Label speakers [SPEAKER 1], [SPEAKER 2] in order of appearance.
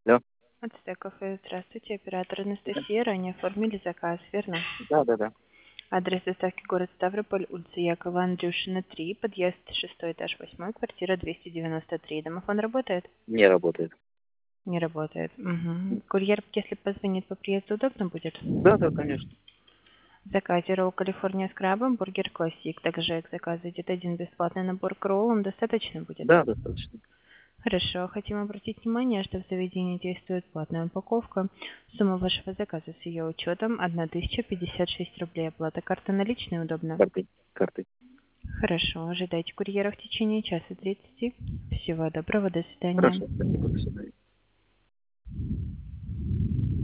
[SPEAKER 1] Да,
[SPEAKER 2] Ацтек кафе. Здравствуйте, оператор Анастасия. Ранее оформили заказ, верно?
[SPEAKER 1] да.
[SPEAKER 2] Адрес доставки город Ставрополь, улица Якова Андрюшина, 3, подъезд 6 этаж, 8, квартира 293. Домофон работает?
[SPEAKER 1] Не работает.
[SPEAKER 2] Не работает. Угу. Курьер, если позвонит по приезду, удобно будет?
[SPEAKER 1] Да, конечно.
[SPEAKER 2] В заказе ролл Калифорния с крабом, бургер классик. Также к заказу идет один бесплатный набор к роллам. Достаточно будет?
[SPEAKER 1] Да, достаточно.
[SPEAKER 2] Хорошо. Хотим обратить внимание, что в заведении действует платная упаковка. Сумма вашего заказа с ее учетом 1056 рублей. Оплата карта наличная удобно?
[SPEAKER 1] Картой.
[SPEAKER 2] Хорошо. Ожидайте курьера в течение часа 30. Всего доброго. До свидания.
[SPEAKER 1] Хорошо, спасибо, до свидания.